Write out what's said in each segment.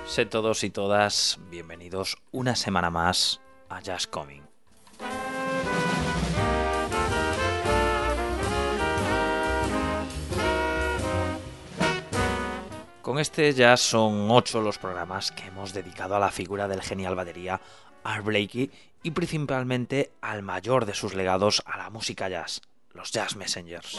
Sed todos y todas bienvenidos una semana más a Jazz Coming. Con este ya son 8 los programas que hemos dedicado a la figura del genial batería Art Blakey y principalmente al mayor de sus legados a la música jazz, los Jazz Messengers.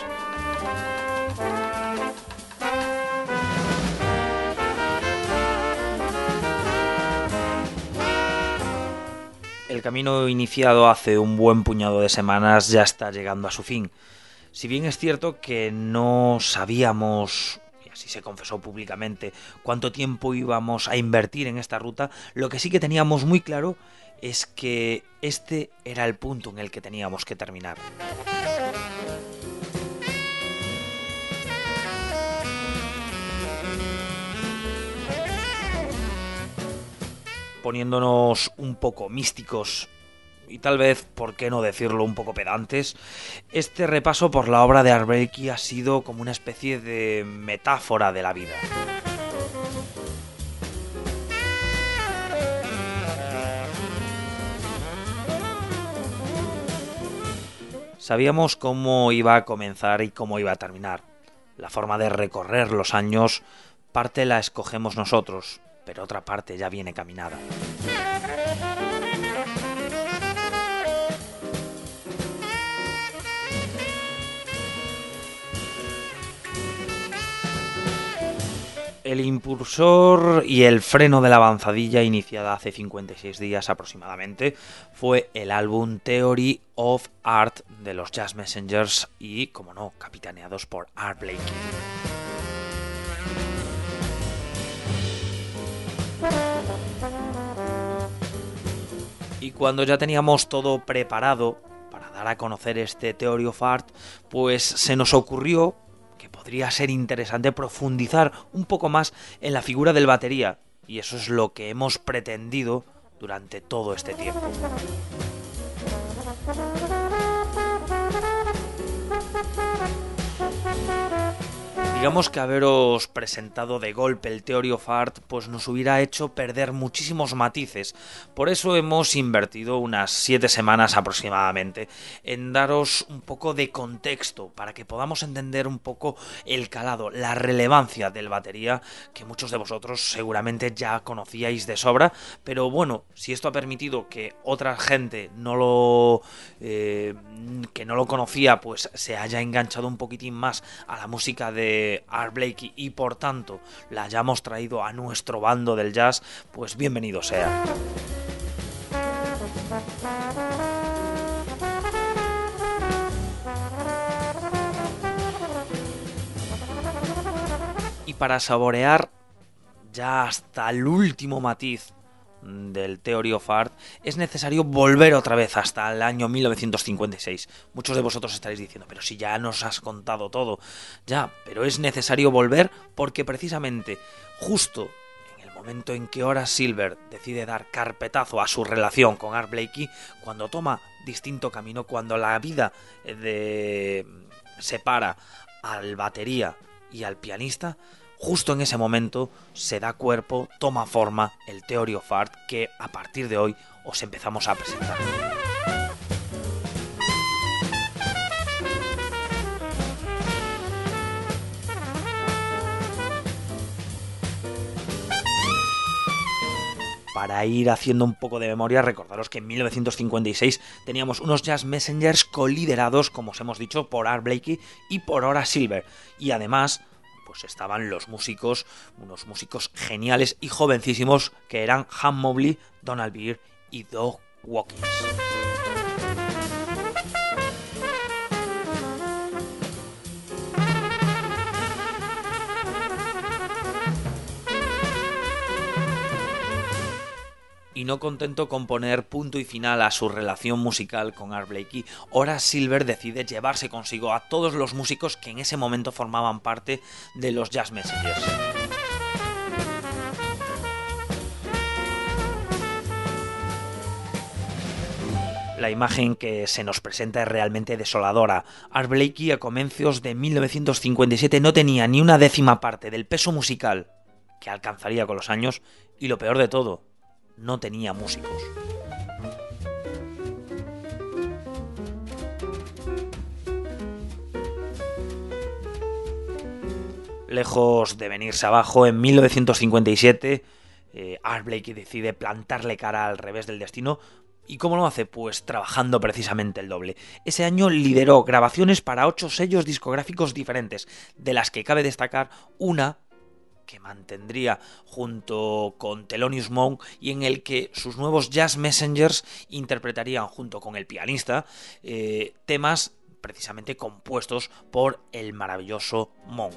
El camino iniciado hace un buen puñado de semanas ya está llegando a su fin. Si bien es cierto que no sabíamos, y así se confesó públicamente, cuánto tiempo íbamos a invertir en esta ruta, lo que sí que teníamos muy claro es que este era el punto en el que teníamos que terminar. Poniéndonos un poco místicos y tal vez, por qué no decirlo, un poco pedantes, este repaso por la obra de Art Blakey ha sido como una especie de metáfora de la vida. Sabíamos cómo iba a comenzar y cómo iba a terminar. La forma de recorrer los años, parte la escogemos nosotros, pero otra parte ya viene caminada. El impulsor y el freno de la avanzadilla iniciada hace 56 días aproximadamente fue el álbum Theory of Art de los Jazz Messengers y, como no, capitaneados por Art Blakey. Y cuando ya teníamos todo preparado para dar a conocer este Theory of Art, pues se nos ocurrió que podría ser interesante profundizar un poco más en la figura del batería, y eso es lo que hemos pretendido durante todo este tiempo. Digamos que haberos presentado de golpe el Theory of Art pues nos hubiera hecho perder muchísimos matices. Por eso hemos invertido unas 7 semanas aproximadamente en daros un poco de contexto para que podamos entender un poco el calado, la relevancia del batería que muchos de vosotros seguramente ya conocíais de sobra, pero bueno, si esto ha permitido que otra gente que no lo conocía pues se haya enganchado un poquitín más a la música de Art Blakey y por tanto la hayamos traído a nuestro bando del jazz, pues bienvenido sea. Y para saborear ya hasta el último matiz del Theory of Art, es necesario volver otra vez hasta el año 1956. Muchos de vosotros estaréis diciendo, pero si ya nos has contado todo. Ya, pero es necesario volver porque precisamente justo en el momento en que Horace Silver decide dar carpetazo a su relación con Art Blakey, cuando toma distinto camino, cuando la vida separa al batería y al pianista, justo en ese momento se da cuerpo, toma forma el Theory of Art que a partir de hoy os empezamos a presentar. Para ir haciendo un poco de memoria, recordaros que en 1956 teníamos unos Jazz Messengers coliderados, como os hemos dicho, por Art Blakey y por Horace Silver. Y además pues estaban unos músicos geniales y jovencísimos que eran Hum Mobley, Donald Byrd y Doug Watkins. Y no contento con poner punto y final a su relación musical con Art Blakey, Horace Silver decide llevarse consigo a todos los músicos que en ese momento formaban parte de los Jazz Messengers. La imagen que se nos presenta es realmente desoladora. Art Blakey a comienzos de 1957 no tenía ni una décima parte del peso musical que alcanzaría con los años, y lo peor de todo, no tenía músicos. Lejos de venirse abajo, en 1957 Art Blakey decide plantarle cara al revés del destino. ¿Y cómo lo hace? Pues trabajando precisamente el doble. Ese año lideró grabaciones para 8 sellos discográficos diferentes, de las que cabe destacar una que mantendría junto con Thelonious Monk y en el que sus nuevos Jazz Messengers interpretarían junto con el pianista temas precisamente compuestos por el maravilloso Monk.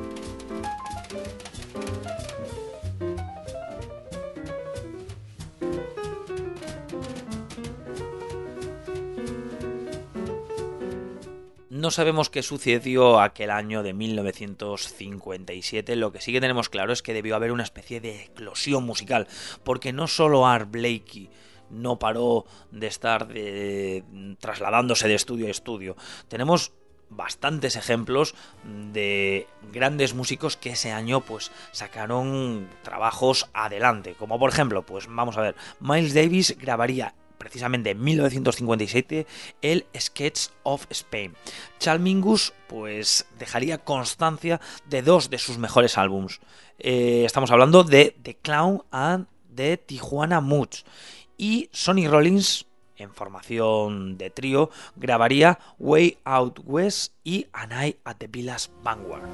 No sabemos qué sucedió aquel año de 1957, lo que sí que tenemos claro es que debió haber una especie de eclosión musical, porque no solo Art Blakey no paró de estar trasladándose de estudio a estudio, tenemos bastantes ejemplos de grandes músicos que ese año pues sacaron trabajos adelante, como por ejemplo, pues vamos a ver, Miles Davis grabaría precisamente en 1957 el Sketch of Spain. Charles Mingus pues dejaría constancia de 2 de sus mejores álbums. Estamos hablando de The Clown and de Tijuana Moods. Y Sonny Rollins, en formación de trío, grabaría Way Out West y A Night at the Village Vanguard.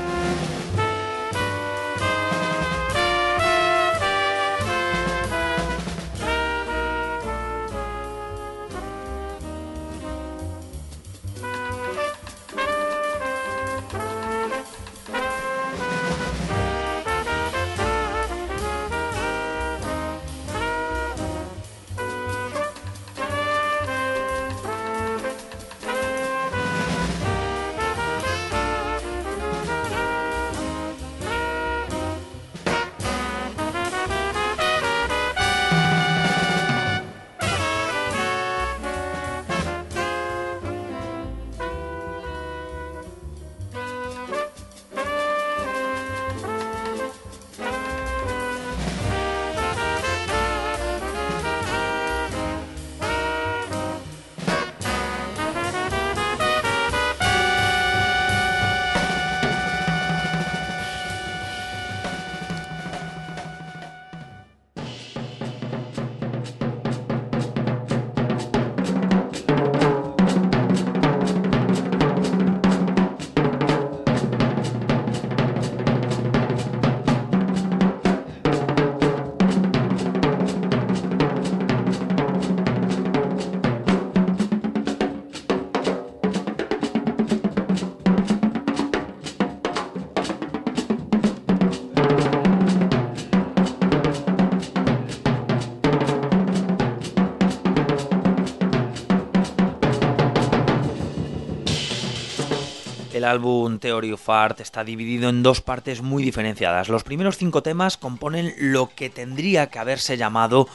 El álbum Theory of Art está dividido en 2 partes muy diferenciadas. Los primeros 5 temas componen lo que tendría que haberse llamado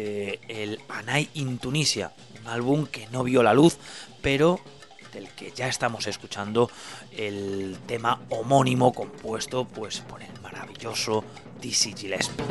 el A Night in Tunisia, un álbum que no vio la luz, pero del que ya estamos escuchando el tema homónimo compuesto pues por el maravilloso Dizzy Gillespie.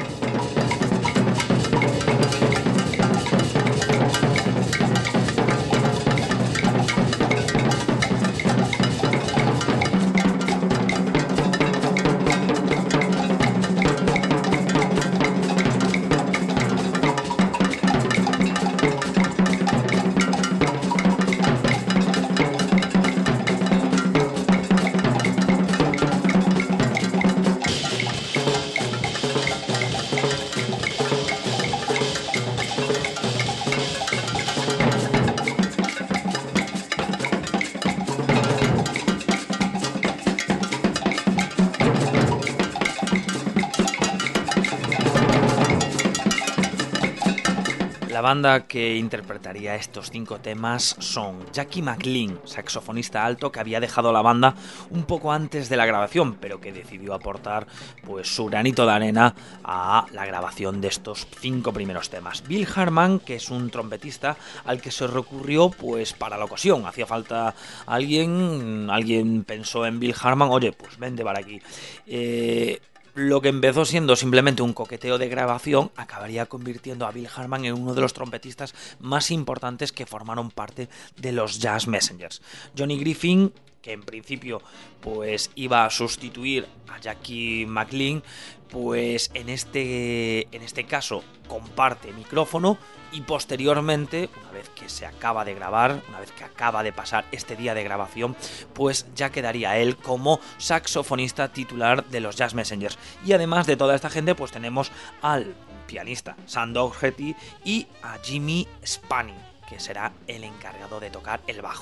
La banda que interpretaría estos 5 temas son Jackie McLean, saxofonista alto que había dejado la banda un poco antes de la grabación, pero que decidió aportar pues su granito de arena a la grabación de estos 5 primeros temas. Bill Harman, que es un trompetista al que se recurrió pues para la ocasión. Hacía falta alguien pensó en Bill Harman, oye, pues vente para aquí. Lo que empezó siendo simplemente un coqueteo de grabación acabaría convirtiendo a Bill Harman en uno de los trompetistas más importantes que formaron parte de los Jazz Messengers. Johnny Griffin, que en principio pues iba a sustituir a Jackie McLean, pues en este caso comparte micrófono y posteriormente, una vez que se acaba de grabar, una vez que acaba de pasar este día de grabación, pues ya quedaría él como saxofonista titular de los Jazz Messengers. Y además de toda esta gente, pues tenemos al pianista Sam Doherty y a Jimmy Spanning, que será el encargado de tocar el bajo.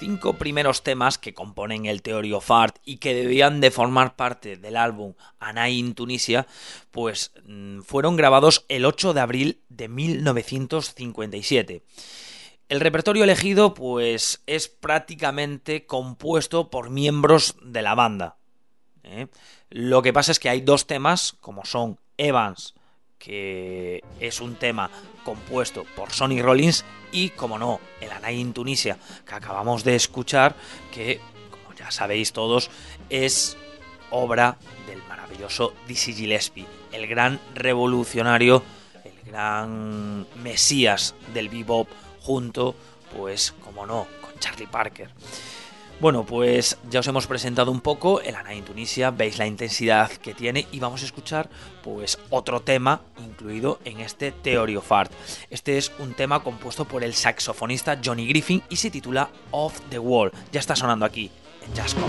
5 primeros temas que componen el Theory of Art y que debían de formar parte del álbum A Night in Tunisia, pues fueron grabados el 8 de abril de 1957. El repertorio elegido pues es prácticamente compuesto por miembros de la banda. Lo que pasa es que hay 2 temas, como son Evans, que es un tema compuesto por Sonny Rollins, y, como no, el A Night in Tunisia, que acabamos de escuchar, que, como ya sabéis todos, es obra del maravilloso Dizzy Gillespie, el gran revolucionario, el gran mesías del bebop, junto, pues, como no, con Charlie Parker. Bueno, pues ya os hemos presentado un poco el A Night in Tunisia, veis la intensidad que tiene, y vamos a escuchar pues otro tema incluido en este Theory of Art. Este es un tema compuesto por el saxofonista Johnny Griffin y se titula Off the Wall. Ya está sonando aquí en Jazzcom.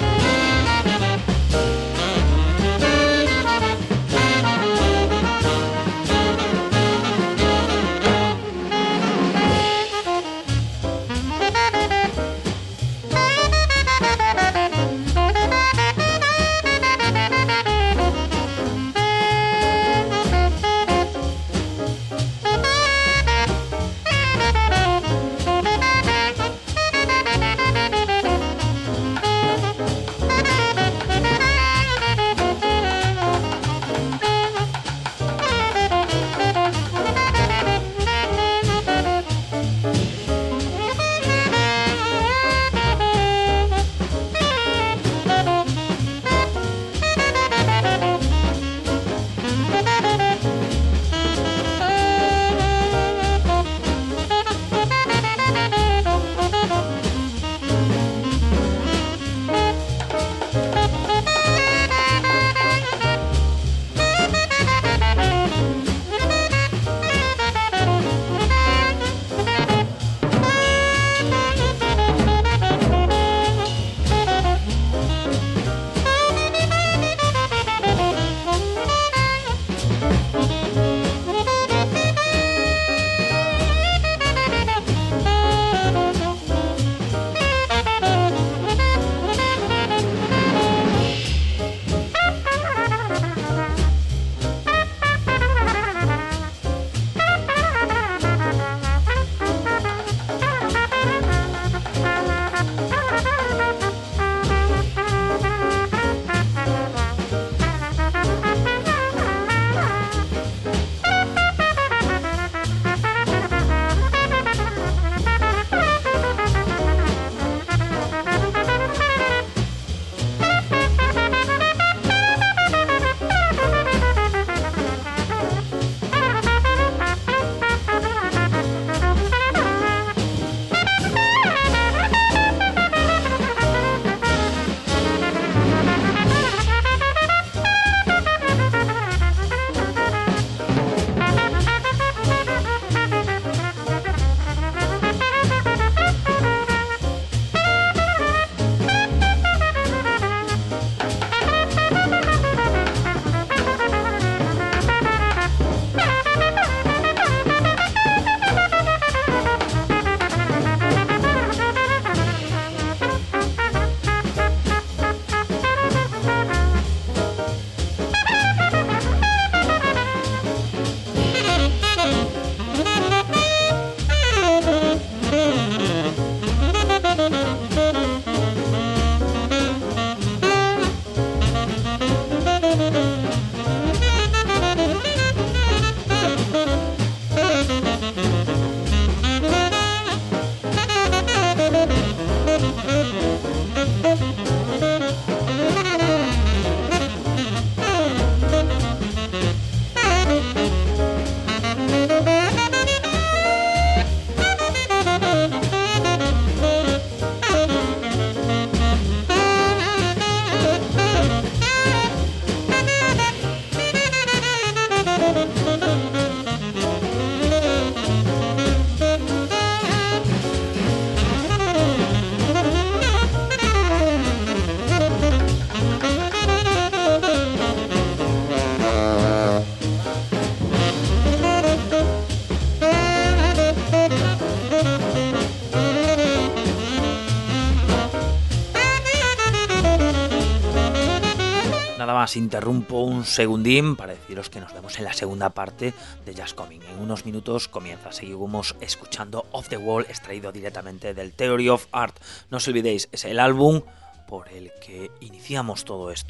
más, interrumpo un segundín para deciros que nos vemos en la segunda parte de Just Coming. En unos minutos comienza. Seguimos escuchando Off the Wall, extraído directamente del Theory of Art. No os olvidéis, es el álbum por el que iniciamos todo esto.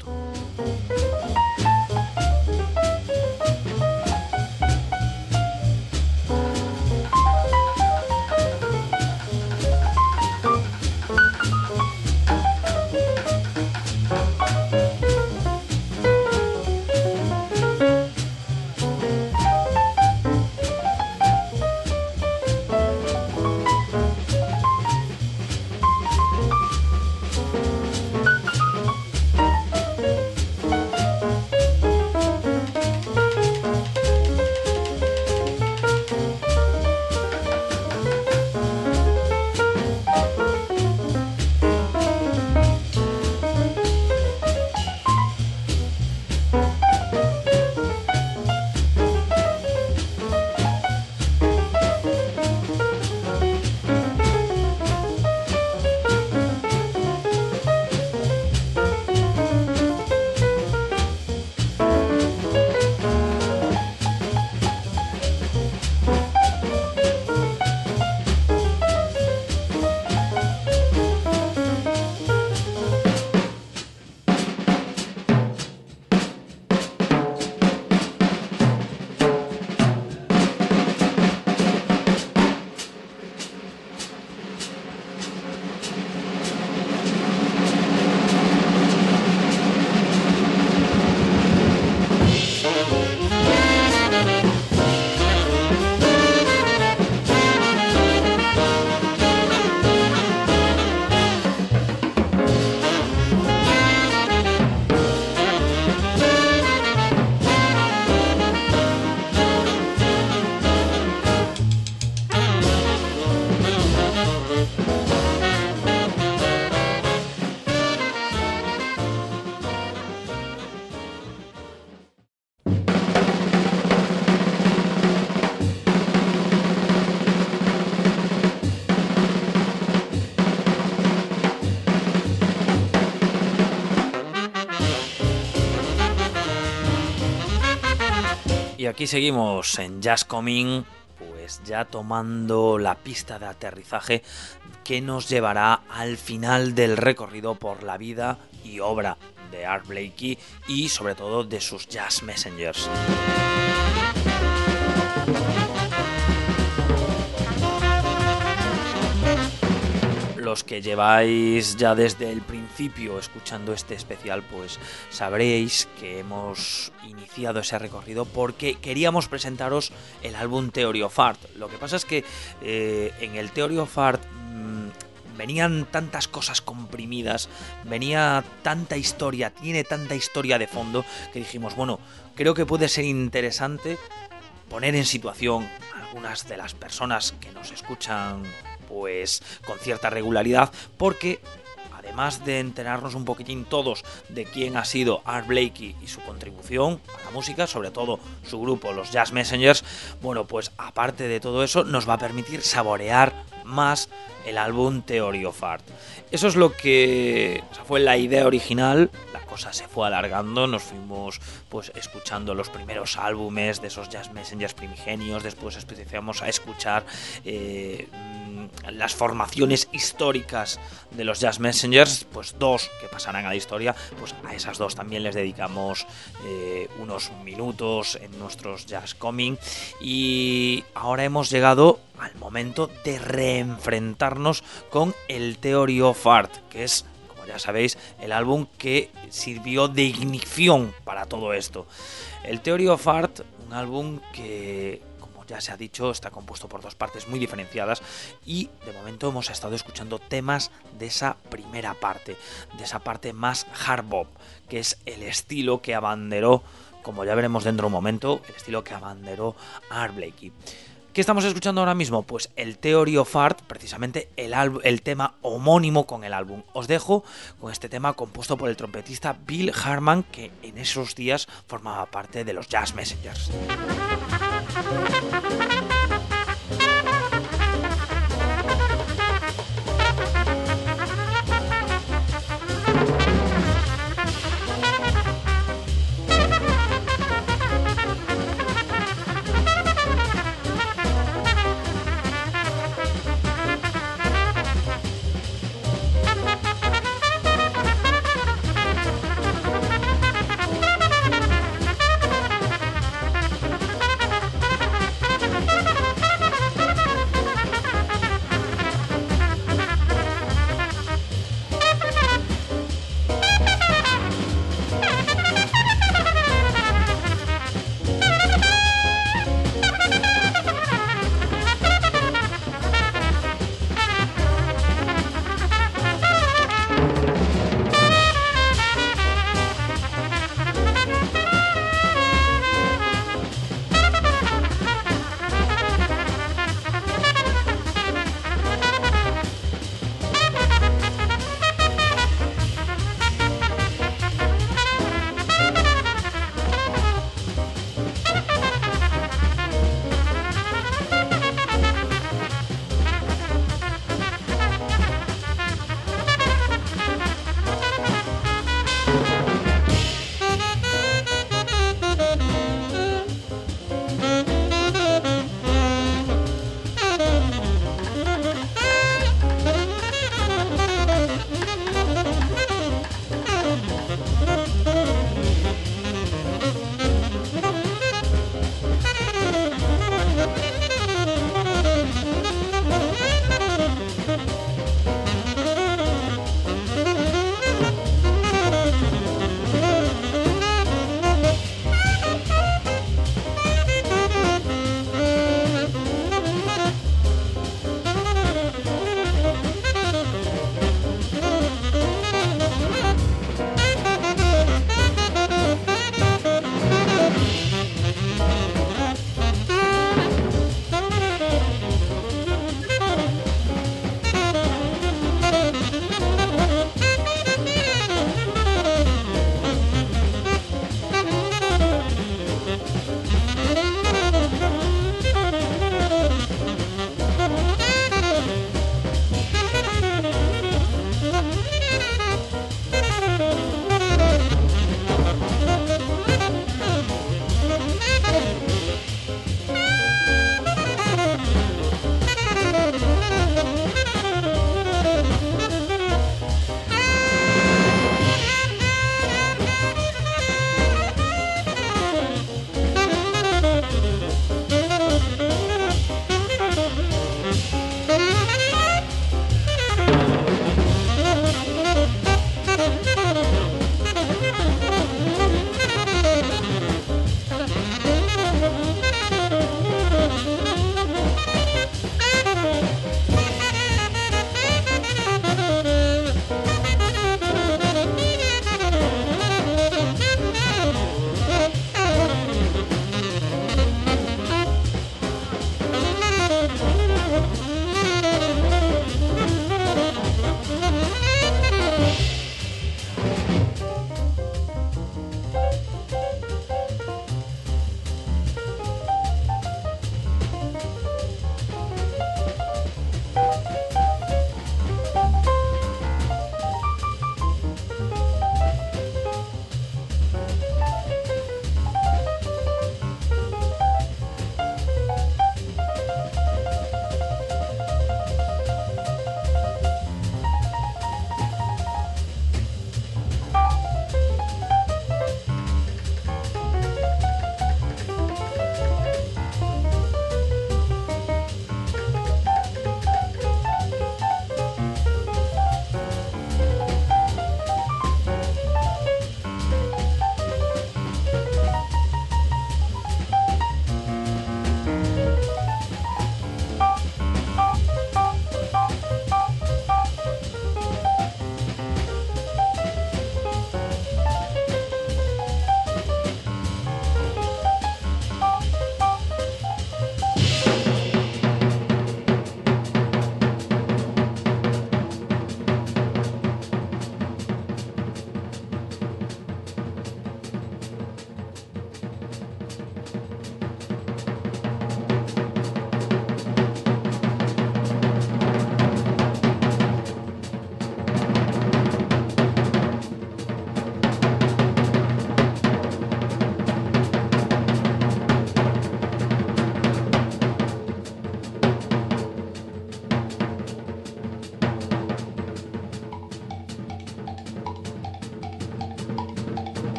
Y aquí seguimos en Just Coming, pues ya tomando la pista de aterrizaje que nos llevará al final del recorrido por la vida y obra de Art Blakey y sobre todo de sus Jazz Messengers. Los que lleváis ya desde el principio escuchando este especial, pues sabréis que hemos iniciado ese recorrido porque queríamos presentaros el álbum Theory of Art. Lo que pasa es que en el Theory of Art venían tantas cosas comprimidas, venía tanta historia, tiene tanta historia de fondo que dijimos, bueno, creo que puede ser interesante poner en situación a algunas de las personas que nos escuchan pues con cierta regularidad, porque además de enterarnos un poquitín todos de quién ha sido Art Blakey y su contribución a la música, sobre todo su grupo, los Jazz Messengers, bueno, pues aparte de todo eso nos va a permitir saborear más el álbum Theory of Art. Eso es lo que fue la idea original. La cosa se fue alargando, nos fuimos pues escuchando los primeros álbumes de esos Jazz Messengers primigenios, después empezamos a escuchar las formaciones históricas de los Jazz Messengers, pues dos que pasarán a la historia, pues a esas dos también les dedicamos unos minutos en nuestros Just Coming, y ahora hemos llegado al momento de reenfrentarnos con el Theory of Art, que es, como ya sabéis, el álbum que sirvió de ignición para todo esto. El Theory of Art, un álbum que, ya se ha dicho, está compuesto por dos partes muy diferenciadas y de momento hemos estado escuchando temas de esa primera parte, de esa parte más hard bop, que es el estilo que abanderó, como ya veremos dentro de un momento, el estilo que abanderó Art Blakey. ¿Qué estamos escuchando ahora mismo? Pues el Theory of Art, precisamente el tema homónimo con el álbum. Os dejo con este tema compuesto por el trompetista Bill Harman, que en esos días formaba parte de los Jazz Messengers.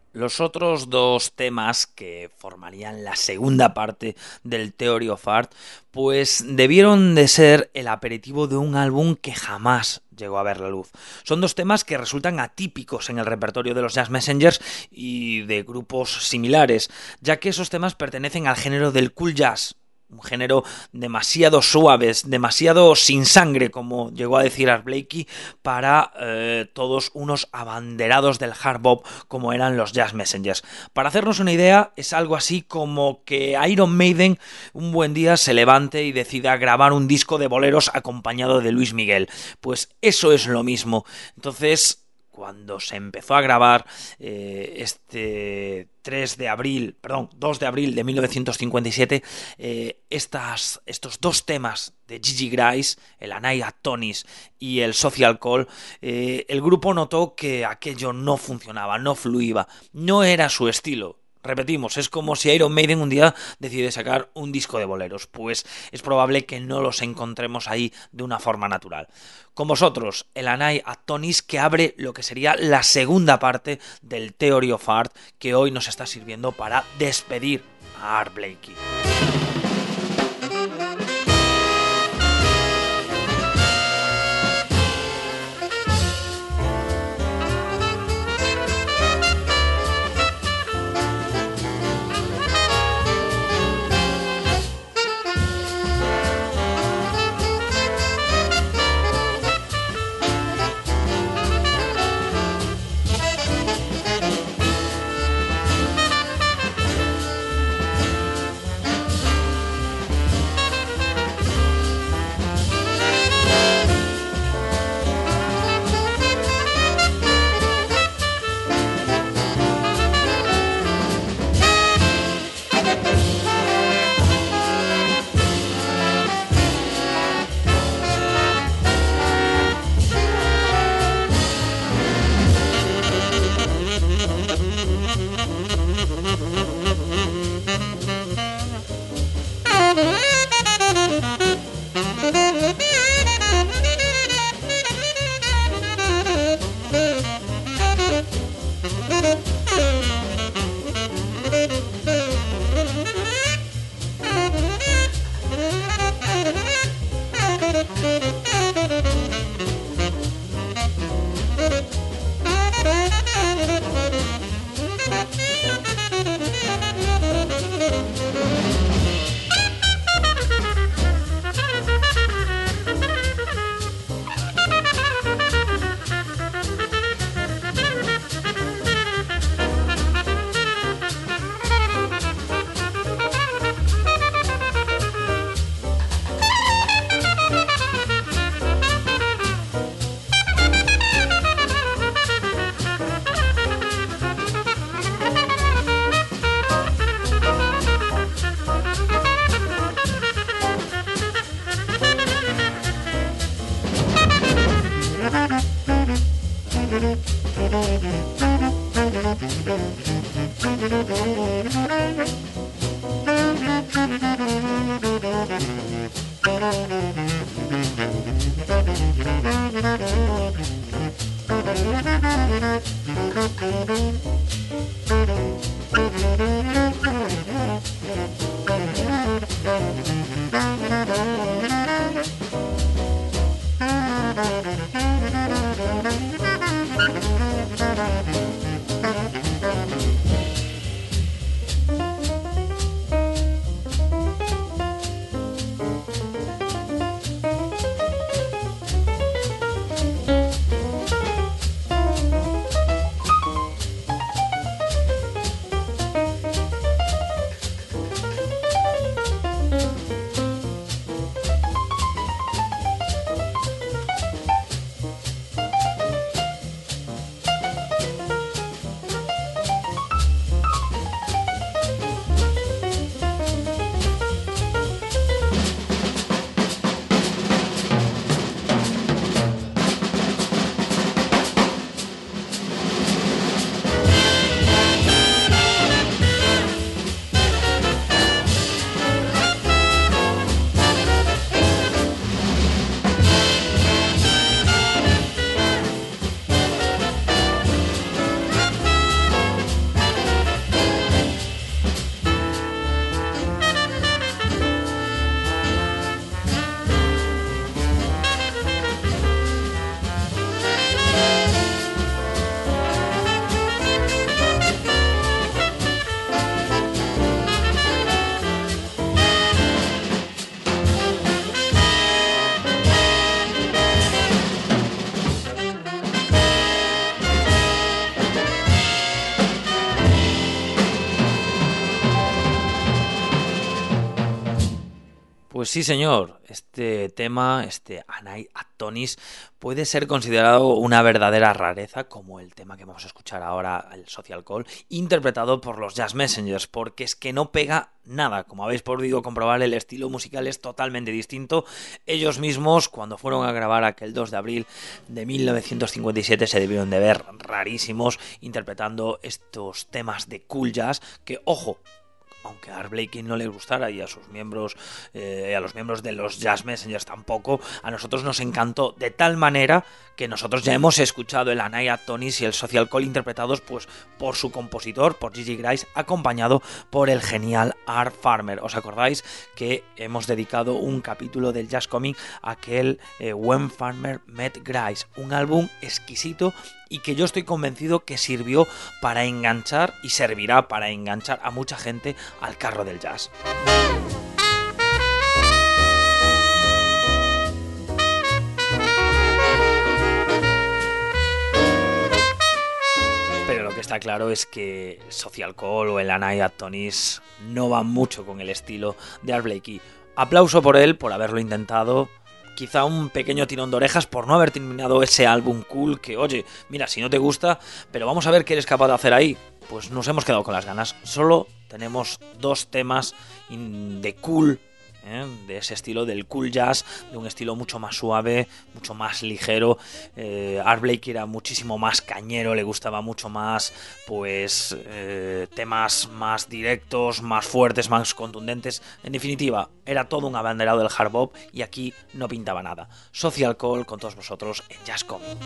Los otros dos temas que formarían la segunda parte del Theory of Art, pues debieron de ser el aperitivo de un álbum que jamás llegó a ver la luz. Son dos temas que resultan atípicos en el repertorio de los Jazz Messengers y de grupos similares, ya que esos temas pertenecen al género del cool jazz, un género demasiado suave, demasiado sin sangre, como llegó a decir Art Blakey, para todos unos abanderados del hard bop como eran los Jazz Messengers. Para hacernos una idea, es algo así como que Iron Maiden un buen día se levante y decida grabar un disco de boleros acompañado de Luis Miguel. Pues eso es lo mismo. Entonces, cuando se empezó a grabar este 2 de abril de 1957, estos dos temas de Gigi Gryce, el Anai Atonis y el Social Call, el grupo notó que aquello no funcionaba, no fluía, no era su estilo. Repetimos, es como si Iron Maiden un día decide sacar un disco de boleros, pues es probable que no los encontremos ahí de una forma natural. Con vosotros, el Anai Atonis, que abre lo que sería la segunda parte del Theory of Art, que hoy nos está sirviendo para despedir a Art Blakey. Pues sí, señor. Este tema, este A Night at Tony's, puede ser considerado una verdadera rareza, como el tema que vamos a escuchar ahora, el Social Call, interpretado por los Jazz Messengers, porque es que no pega nada. Como habéis podido comprobar, el estilo musical es totalmente distinto. Ellos mismos, cuando fueron a grabar aquel 2 de abril de 1957, se debieron de ver rarísimos interpretando estos temas de cool jazz que, ojo, aunque a Art Blakey no le gustara y a sus miembros, a los miembros de los Jazz Messengers tampoco, a nosotros nos encantó de tal manera que nosotros ya hemos escuchado el A Night at Tony's y el Social Call interpretados pues por su compositor, por Gigi Gryce, acompañado por el genial Art Farmer. ¿Os acordáis que hemos dedicado un capítulo del Jazz Coming a aquel When Farmer Met Gryce? Un álbum exquisito y que yo estoy convencido que sirvió para enganchar y servirá para enganchar a mucha gente al carro del jazz. Pero lo que está claro es que Social Call o el A Night at Tony's no van mucho con el estilo de Art Blakey. Aplauso por él, por haberlo intentado. Quizá un pequeño tirón de orejas por no haber terminado ese álbum cool que, oye, mira, si no te gusta, pero vamos a ver qué eres capaz de hacer ahí. Pues nos hemos quedado con las ganas. Solo tenemos dos temas de cool, de ese estilo del cool jazz, de un estilo mucho más suave, mucho más ligero. Art Blakey era muchísimo más cañero, le gustaba mucho más pues temas más directos, más fuertes, más contundentes. En definitiva, era todo un abanderado del hard bop y aquí no pintaba nada. Social Call con todos vosotros en Jazz Coming.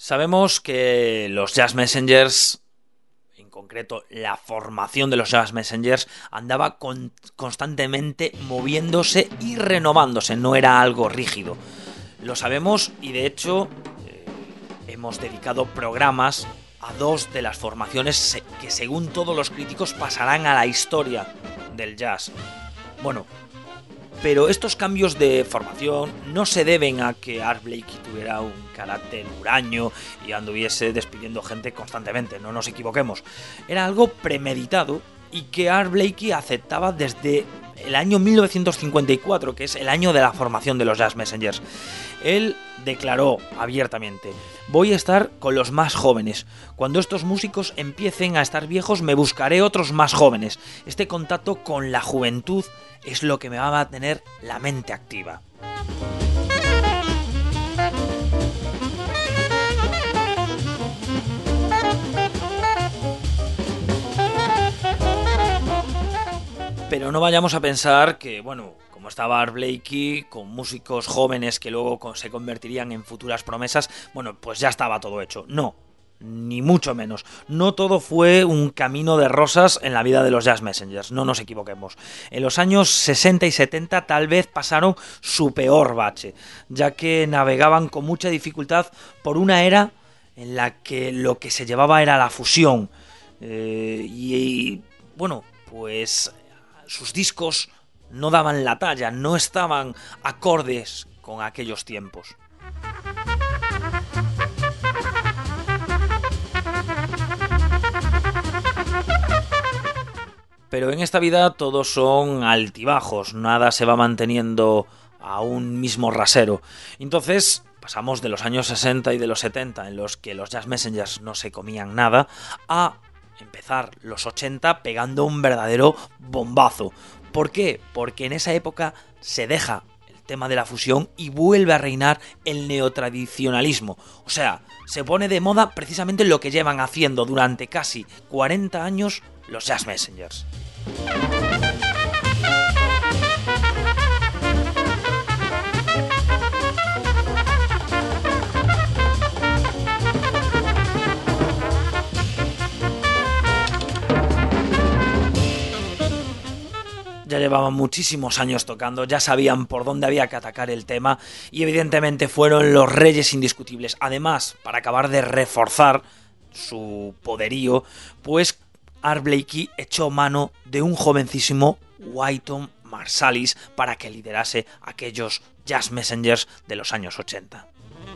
Sabemos que los Jazz Messengers, en concreto la formación de los Jazz Messengers, andaba constantemente moviéndose y renovándose, no era algo rígido. Lo sabemos y de hecho hemos dedicado programas a dos de las formaciones que según todos los críticos pasarán a la historia del jazz. Bueno, pero estos cambios de formación no se deben a que Art Blakey tuviera un carácter huraño y anduviese despidiendo gente constantemente, no nos equivoquemos. Era algo premeditado y que Art Blakey aceptaba desde el año 1954, que es el año de la formación de los Jazz Messengers. Él declaró abiertamente: voy a estar con los más jóvenes. Cuando estos músicos empiecen a estar viejos, me buscaré otros más jóvenes. Este contacto con la juventud es lo que me va a mantener la mente activa. Pero no vayamos a pensar que, bueno, como estaba Art Blakey, con músicos jóvenes que luego se convertirían en futuras promesas, bueno, pues ya estaba todo hecho. No, ni mucho menos. No todo fue un camino de rosas en la vida de los Jazz Messengers, no nos equivoquemos. En los años 60 y 70 tal vez pasaron su peor bache, ya que navegaban con mucha dificultad por una era en la que lo que se llevaba era la fusión. Bueno, pues sus discos no daban la talla, no estaban acordes con aquellos tiempos. Pero en esta vida todos son altibajos, nada se va manteniendo a un mismo rasero. Entonces pasamos de los años 60 y de los 70, en los que los Jazz Messengers no se comían nada, a empezar los 80 pegando un verdadero bombazo. ¿Por qué? Porque en esa época se deja el tema de la fusión y vuelve a reinar el neotradicionalismo. O sea, se pone de moda precisamente lo que llevan haciendo durante casi 40 años los Jazz Messengers. Ya llevaban muchísimos años tocando, ya sabían por dónde había que atacar el tema y evidentemente fueron los reyes indiscutibles. Además, para acabar de reforzar su poderío, pues Art Blakey echó mano de un jovencísimo Wynton Marsalis para que liderase aquellos Jazz Messengers de los años 80.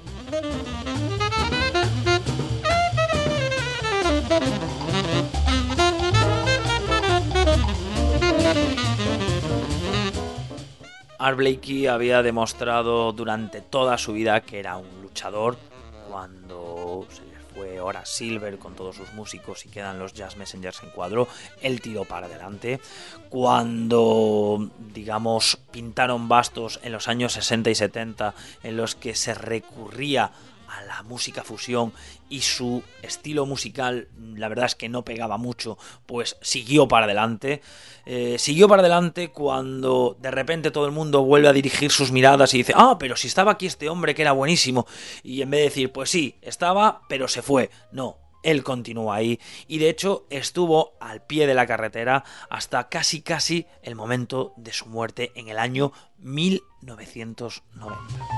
Art Blakey había demostrado durante toda su vida que era un luchador. Cuando se le fue Horace Silver con todos sus músicos y quedan los Jazz Messengers en cuadro, él tiró para adelante. Cuando, digamos, pintaron bastos en los años 60 y 70 en los que se recurría a la música fusión y su estilo musical, la verdad es que no pegaba mucho, pues siguió para adelante. Siguió para adelante cuando de repente todo el mundo vuelve a dirigir sus miradas y dice: ah, pero si estaba aquí este hombre que era buenísimo. Y en vez de decir, pues sí, estaba, pero se fue. No, él continúa ahí y de hecho estuvo al pie de la carretera hasta casi el momento de su muerte en el año 1990.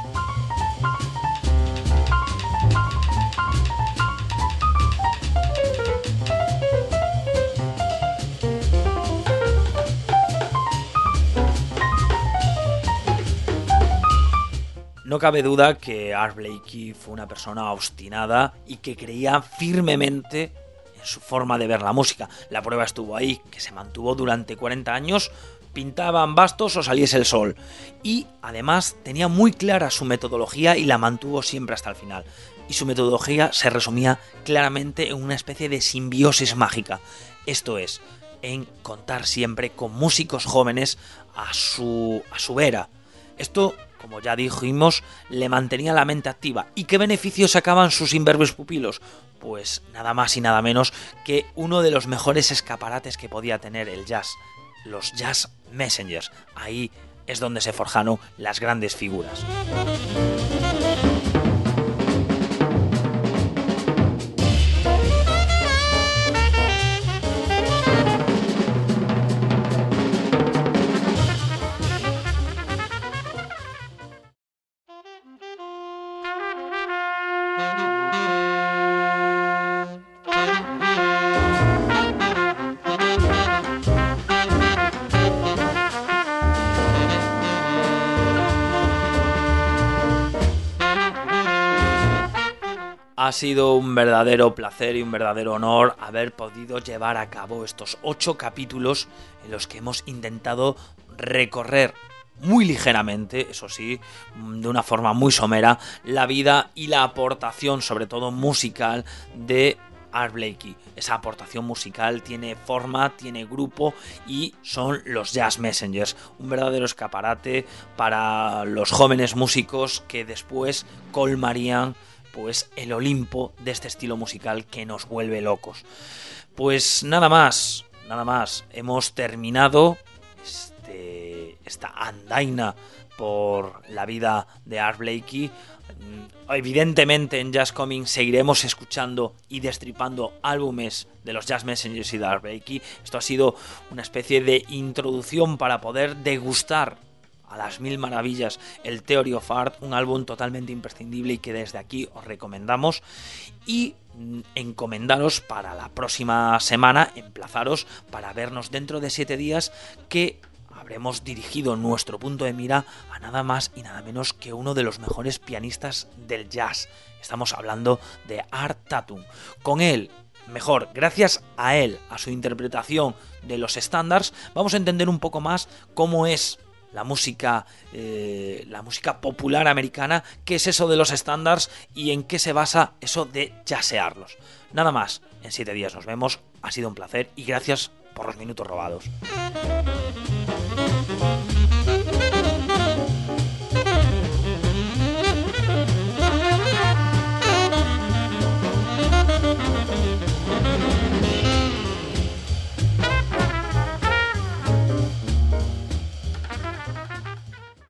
No cabe duda que Art Blakey fue una persona obstinada y que creía firmemente en su forma de ver la música. La prueba estuvo ahí, que se mantuvo durante 40 años, pintaban bastos o saliese el sol. Y además tenía muy clara su metodología y la mantuvo siempre hasta el final. Y su metodología se resumía claramente en una especie de simbiosis mágica. Esto es, en contar siempre con músicos jóvenes a su vera. Esto, como ya dijimos, le mantenía la mente activa. ¿Y qué beneficios sacaban sus imberbeos pupilos? Pues nada más y nada menos que uno de los mejores escaparates que podía tener el jazz, los Jazz Messengers. Ahí es donde se forjaron las grandes figuras. Ha sido un verdadero placer y un verdadero honor haber podido llevar a cabo estos 8 capítulos en los que hemos intentado recorrer muy ligeramente, eso sí, de una forma muy somera, la vida y la aportación, sobre todo musical, de Art Blakey. Esa aportación musical tiene forma, tiene grupo y son los Jazz Messengers, un verdadero escaparate para los jóvenes músicos que después colmarían pues el Olimpo de este estilo musical que nos vuelve locos. Pues nada más, hemos terminado esta andaina por la vida de Art Blakey. Evidentemente en Jazz Coming seguiremos escuchando y destripando álbumes de los Jazz Messengers y de Art Blakey. Esto ha sido una especie de introducción para poder degustar a las mil maravillas el Theory of Art, un álbum totalmente imprescindible y que desde aquí os recomendamos. Y encomendaros para la próxima semana, emplazaros para vernos dentro de 7 días, que habremos dirigido nuestro punto de mira a nada más y nada menos que uno de los mejores pianistas del jazz. Estamos hablando de Art Tatum. Con él, mejor, gracias a él, a su interpretación de los estándares, vamos a entender un poco más cómo es la música popular americana, qué es eso de los estándares y en qué se basa eso de jazzearlos. Nada más, en 7 días nos vemos, ha sido un placer y gracias por los minutos robados.